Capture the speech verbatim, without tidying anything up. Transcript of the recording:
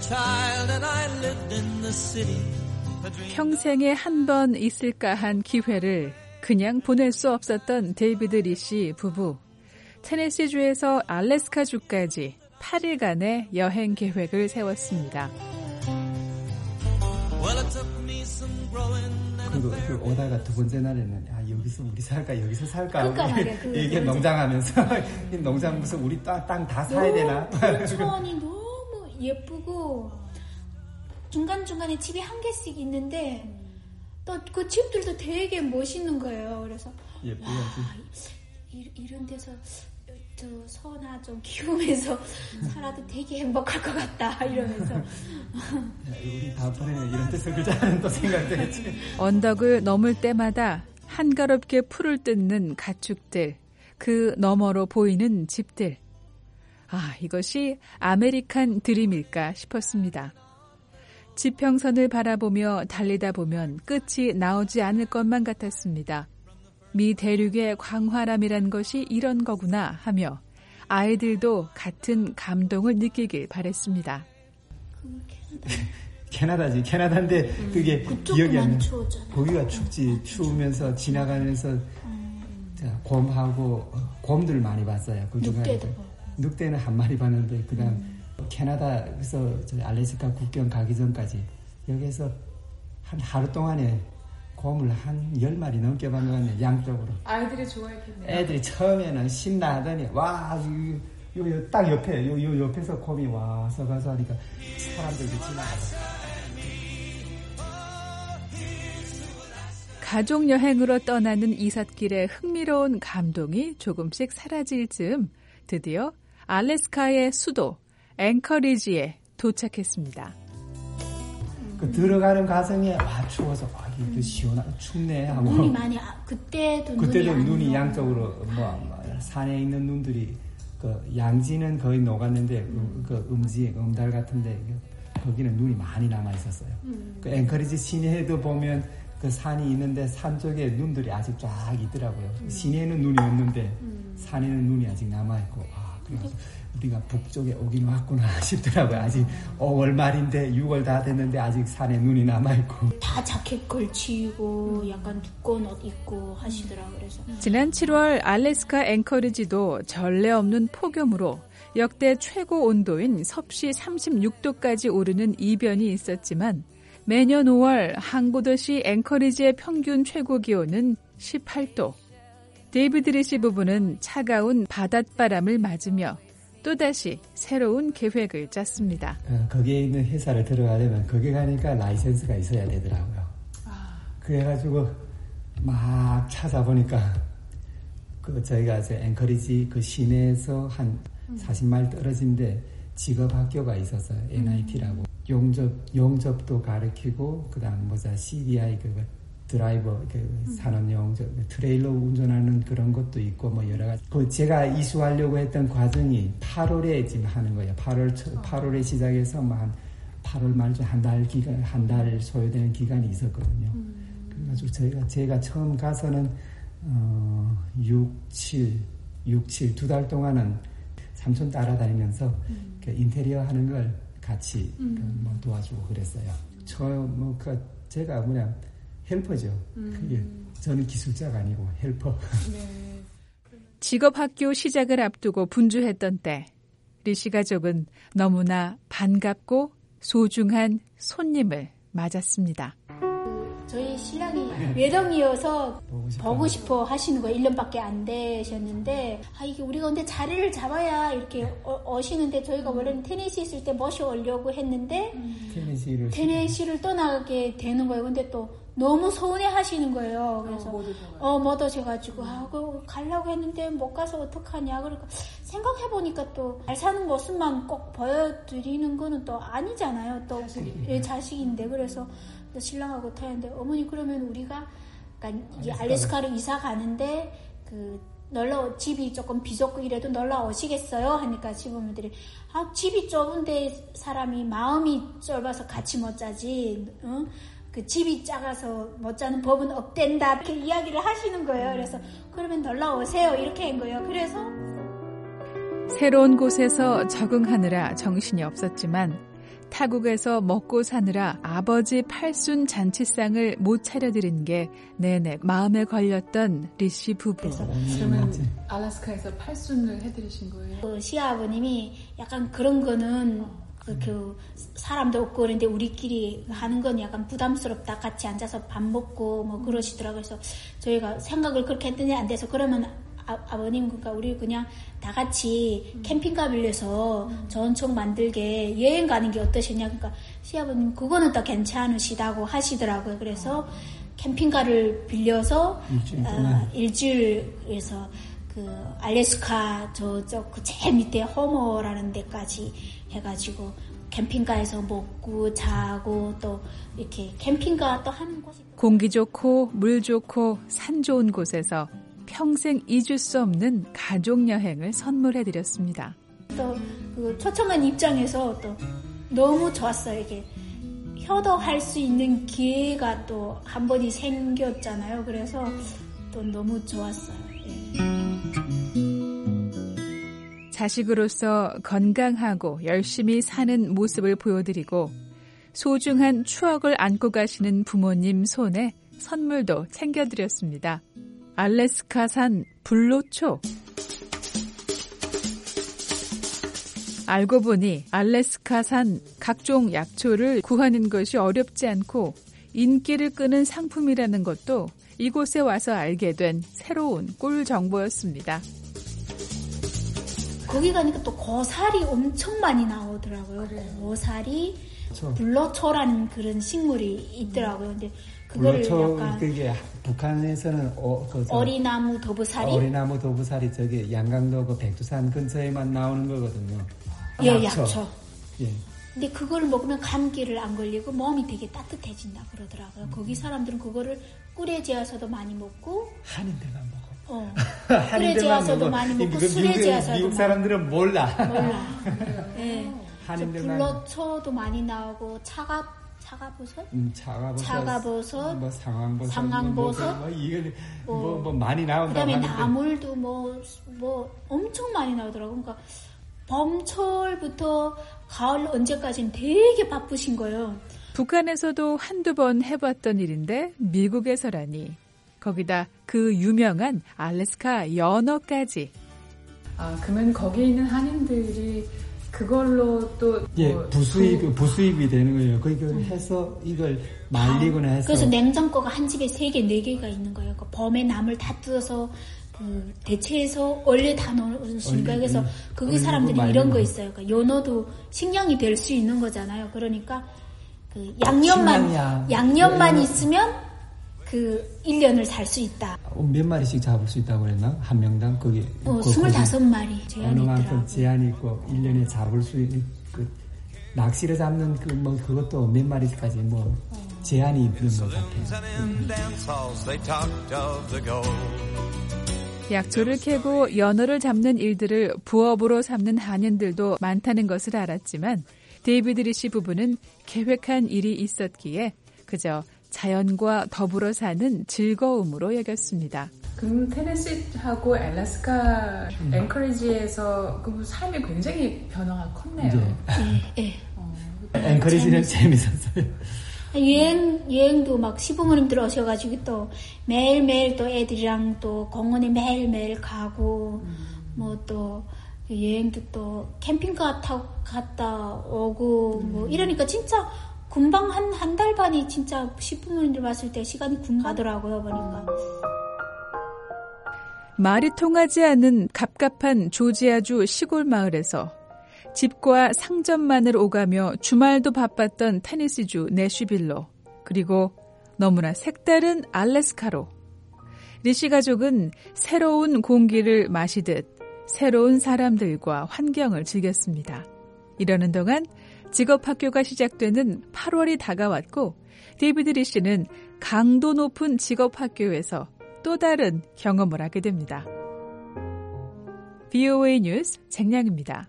평생에 한 번 있을까 한 기회를 그냥 보낼 수 없었던 데이비드 리시 부부. 테네시주에서 알래스카주까지 팔 일간의 여행 계획을 세웠습니다. 그리고 그 오다가 두 번째 날에는 아 여기서 우리 살까 여기서 살까 그러니까 말이야, 그, 이게 농장하면서 농장 무슨 우리 땅 다 사야 되나? 천이 너무 예쁘고 중간중간에 집이 한 개씩 있는데 또 그 집들도 되게 멋있는 거예요. 그래서 예쁘지. 이런 데서 저 서나 좀 키우면서 살아도 되게 행복할 것 같다 이러면서 우리 다음번에는 이런 데서 살자는 또 생각되겠지. 언덕을 넘을 때마다 한가롭게 풀을 뜯는 가축들, 그 너머로 보이는 집들. 아, 이것이 아메리칸 드림일까 싶었습니다. 지평선을 바라보며 달리다 보면 끝이 나오지 않을 것만 같았습니다. 미 대륙의 광활함이란 것이 이런 거구나 하며 아이들도 같은 감동을 느끼길 바랬습니다. 캐나다지. 캐나다인데 음, 그게 기억이 안 나. 추웠잖아. 거기가 춥지. 추우면서 지나가면서 음. 자, 곰하고 곰들 많이 봤어요. 그 늑대도 늑대는 한 마리 봤는데 그다음 음. 캐나다에서 알래스카 국경 가기 전까지 여기에서 한 하루 동안에 곰을 한 열 마리 넘게 본 것 같네, 양쪽으로. 아이들이 좋아했겠네요. 애들이 처음에는 신나 하더니, 와, 요, 요, 요, 딱 옆에, 요, 요 옆에서 곰이 와서 가서 하니까 사람들도 지나가서. 가족여행으로 떠나는 이삿길의 흥미로운 감동이 조금씩 사라질 즈음 드디어 알래스카의 수도 앵커리지에 도착했습니다. 그 들어가는 과정에 와 추워서 아 이거 시원하 춥네 하고 눈이 많이 아, 그때도 그때도 눈이, 눈이 양쪽으로 뭐, 뭐 산에 있는 눈들이 그 양지는 거의 녹았는데 음. 그 음지 음달 같은데 거기는 눈이 많이 남아 있었어요. 음. 그 앵커리지 시내에도 보면 그 산이 있는데 산 쪽에 눈들이 아직 쫙 있더라고요. 음. 시내에는 눈이 없는데 음. 산에는 눈이 아직 남아 있고 아 그래서 우리가 북쪽에 오긴 왔구나 싶더라고요. 아직 오월 말인데 유월 다 됐는데 아직 산에 눈이 남아있고. 다 자켓 걸치고 약간 두꺼운 옷 입고 하시더라고요. 그래서. 지난 칠월 알래스카 앵커리지도 전례 없는 폭염으로 역대 최고 온도인 섭씨 삼십육 도까지 오르는 이변이 있었지만 매년 오월 항구도시 앵커리지의 평균 최고 기온은 십팔 도. 데이비드 리시 부부는 차가운 바닷바람을 맞으며 또다시 새로운 계획을 짰습니다. 어, 거기에 있는 회사를 들어가려면 거기 가니까 라이센스가 있어야 되더라고요. 아. 그래가지고 막 찾아보니까 그 저희가 이제 앵커리지 그 시내에서 한 음. 사십 마일 떨어진데 직업학교가 있었어요. 엔아이티라고. 용접, 용접도 가르치고 그다음 뭐자 씨디아이 그 드라이버, 그 산업용 트레일러 운전하는 그런 것도 있고 뭐 여러 가지. 그 제가 이수하려고 했던 과정이 팔월에 지금 하는 거예요. 팔월 팔월에 시작해서 뭐 한 팔월 말쯤 한 달 기간 한 달 소요되는 기간이 있었거든요. 음. 그래가지고 저희가 제가 처음 가서는 어 육, 칠, 육, 칠 두 달 동안은 삼촌 따라다니면서 음. 그 인테리어 하는 걸 같이 음. 그 뭐 도와주고 그랬어요. 저 뭐 그 제가 뭐냐. 헬퍼죠. 음. 그게 저는 기술자가 아니고 헬퍼. 네. 직업학교 시작을 앞두고 분주했던 때 리시 가족은 너무나 반갑고 소중한 손님을 맞았습니다. 저희 신랑이 외동이어서 보고 싶어, 보고 싶어 하시는 거예요. 일 년밖에 안 되셨는데 아 이게 우리가 근데 자리를 잡아야 이렇게 어, 오시는데 저희가 원래는 테네시 있을 때 모셔오려고 했는데 음. 테네시를 테네시를 떠나게 되는 거예요. 근데 또 너무 서운해 하시는 거예요. 그래서, 어, 못 오셔가지고, 아, 그, 가려고 했는데 못 가서 어떡하냐. 그러니까, 생각해보니까 또, 잘 사는 모습만 꼭 보여드리는 거는 또 아니잖아요. 또, 자식이. 자식인데. 그래서, 신랑하고 타는데, 어머니, 그러면 우리가, 그러니까, 이 알래스카로 이사 가는데, 그, 놀러, 집이 조금 비좁고 이래도 놀러 오시겠어요? 하니까 시부모들이, 아, 집이 좁은데 사람이 마음이 좁아서 같이 못 자지, 응? 그 집이 작아서 못 자는 법은 없댄다 이렇게 이야기를 하시는 거예요. 그래서 그러면 놀러 오세요 이렇게 한 거예요. 그래서 새로운 곳에서 적응하느라 정신이 없었지만 타국에서 먹고 사느라 아버지 팔순 잔치상을 못 차려드린 게 내내 마음에 걸렸던 리씨 부부. 그러면 알래스카에서 팔순을 해드리신 거예요? 그 시아버님이 약간 그런 거는 그, 그 사람도 없고 그런데 우리끼리 하는 건 약간 부담스럽다. 같이 앉아서 밥 먹고 뭐 그러시더라고요. 그래서 저희가 생각을 그렇게 했더니 안 돼서 그러면 아, 아버님 그러니까 우리 그냥 다 같이 캠핑카 빌려서 음. 전총 만들게 여행 가는 게 어떠시냐. 그러니까 시아버님 그거는 또 괜찮으시다고 하시더라고요. 그래서 캠핑카를 빌려서 일주일, 어, 일주일에서 그 알래스카 저쪽 그 제일 밑에 허머라는 데까지 해가지고 캠핑카에서 먹고 자고 또 이렇게 캠핑카 또 하는 곳이 공기 좋고 물 좋고 산 좋은 곳에서 평생 잊을 수 없는 가족 여행을 선물해드렸습니다. 또 그 초청한 입장에서 또 너무 좋았어요. 이게 효도할 수 있는 기회가 또 한 번이 생겼잖아요. 그래서 또 너무 좋았어요. 예. 자식으로서 건강하고 열심히 사는 모습을 보여드리고 소중한 추억을 안고 가시는 부모님 손에 선물도 챙겨드렸습니다. 알래스카산 불로초. 알고 보니 알래스카산 각종 약초를 구하는 것이 어렵지 않고 인기를 끄는 상품이라는 것도 이곳에 와서 알게 된 새로운 꿀 정보였습니다. 거기 가니까 또 고사리 엄청 많이 나오더라고요. 그래요. 고사리, 그렇죠. 불로초라는 그런 식물이 있더라고요. 근데 그거를 불로초, 약간 그게 북한에서는 어, 그 어리나무 도부사리, 어리나무 도부사리 저기 양강도 그 백두산 근처에만 나오는 거거든요. 예, 약초. 약초. 예. 근데 그걸 먹으면 감기를 안 걸리고 몸이 되게 따뜻해진다 그러더라고요. 음. 거기 사람들은 그거를 꿀에 재워서도 많이 먹고 한인들만 먹어. 어. 꿀에 재워서도 많이 먹고 그 술에 재워서도 미국 사람들은 몰라. 몰라. 예. 한인들만. 불로초도 많이 나오고 차가 차가버섯? 음, 차가버섯. 차가버섯. 뭐 상황버섯. 상황버섯. 뭐, 뭐, 이게 뭐, 뭐, 뭐 많이 나온다고 그다음에 하는데. 나물도 뭐, 뭐 엄청 많이 나오더라고. 그러니까 봄철부터 가을 언제까지는 되게 바쁘신 거예요. 북한에서도 한두 번 해봤던 일인데 미국에서라니. 거기다 그 유명한 알래스카 연어까지. 아, 그러면 거기 있는 한인들이 그걸로 또 예, 뭐 부수입 그, 부수입이 되는 거예요. 그걸 음. 해서 이걸 말리거나 해서. 그래서 냉장고가 한 집에 세 개, 네 개가 있는 거예요. 그 봄에 나물 다 뜯어서 그 대체해서 원래 다 넣으시는 거예요. 그래서 거기 사람들이 이런 거 있어요. 그러니까 연어도 식량이 될 수 있는 거잖아요. 그러니까 그 양념만 식량이야. 양념만 네, 있으면 그 일 년을 살 수 있다. 몇 마리씩 잡을 수 있다고 그랬나? 한 명당 거기. 어, 스물다섯 마리 제한이 있더라고요. 어느 만큼 제한이 있고 일 년에 잡을 수 있는 그 낚시를 잡는 그 뭐 그것도 몇 마리까지 뭐 어. 제한이 있는 것 같아요. 음. 약초를 캐고 연어를 잡는 일들을 부업으로 삼는 한인들도 많다는 것을 알았지만 데이비드 리씨 부부는 계획한 일이 있었기에 그저 자연과 더불어 사는 즐거움으로 여겼습니다. 그럼 테네시하고 알래스카 음. 앵커리지에서 그 삶이 굉장히 변화가 컸네요. 네. 네. 어, 앵커리지는 재밌었어요. 여행, 여행도 막 시부모님들 오셔가지고 또 매일매일 또 애들이랑 또 공원에 매일매일 가고 음. 뭐 또 여행도 또 캠핑카 타고 갔다 오고 음. 뭐 이러니까 진짜 금방 한, 한 달 반이 진짜 시부모님들 봤을 때 시간이 금방 가더라고요, 보니까. 말이 통하지 않는 갑갑한 조지아주 시골 마을에서 집과 상점만을 오가며 주말도 바빴던 테네시주 내슈빌로, 그리고 너무나 색다른 알래스카로 리씨 가족은 새로운 공기를 마시듯 새로운 사람들과 환경을 즐겼습니다. 이러는 동안 직업학교가 시작되는 팔월이 다가왔고 데이비드 리씨는 강도 높은 직업학교에서 또 다른 경험을 하게 됩니다. 브이오에이 뉴스 쟁량입니다.